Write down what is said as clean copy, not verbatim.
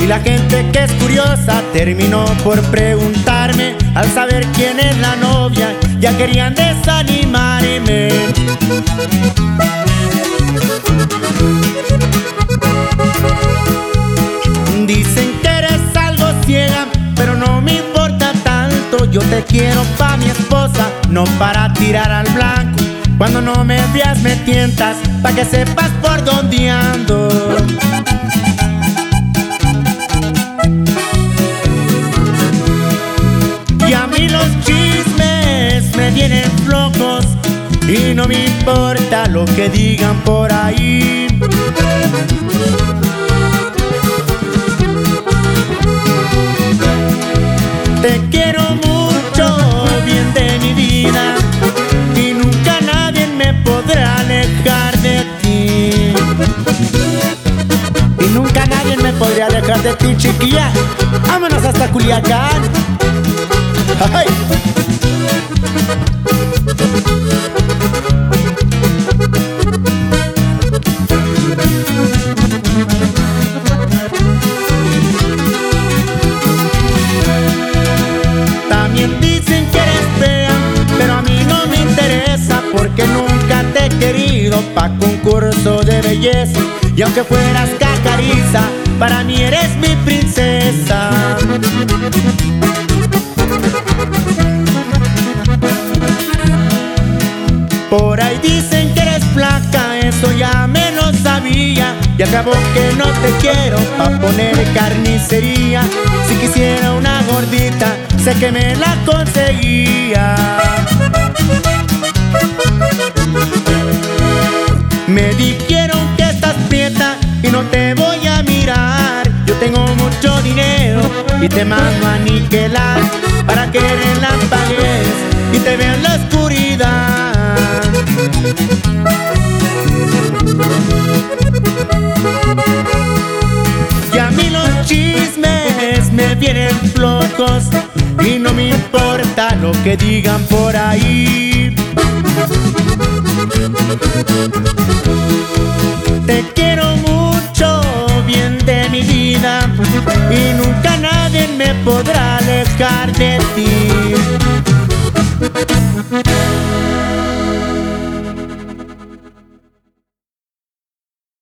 Y la gente que es curiosa terminó por preguntarme. Al saber quién es la novia, ya querían desanimarme. Dicen que eres algo ciega, pero no me importa tanto. Yo te quiero pa' mi esposa, no para tirar al blanco. Cuando no me veas me tientas, pa' que sepas por dónde ando. Y a mí los chismes me vienen flojos, y no me importa lo que digan por ahí. Te quiero mucho, bien de mi vida, y nunca nadie me podrá alejar de ti. Y nunca nadie me podrá alejar de ti, chiquilla. Vámonos hasta Culiacán. ¡Ay! También dicen que eres fea, pero a mí no me interesa, porque nunca te he querido pa' concurso de belleza. Y aunque fueras cacariza, para mí eres mi princesa. Por ahí dicen que eres flaca, eso ya me lo sabía. Y acabó que no te quiero pa' poner carnicería. Si quisiera una gordita, sé que me la conseguía. Me dijeron que estás prieta y no te voy a mirar. Yo tengo mucho dinero y te mando a aniquilar, para que relampaguees y te vea en la oscuridad. Y a mí los chismes me vienen flojos, y no me importa lo que digan por ahí. Te quiero mucho, bien de mi vida, y nunca nadie me podrá alejar de ti.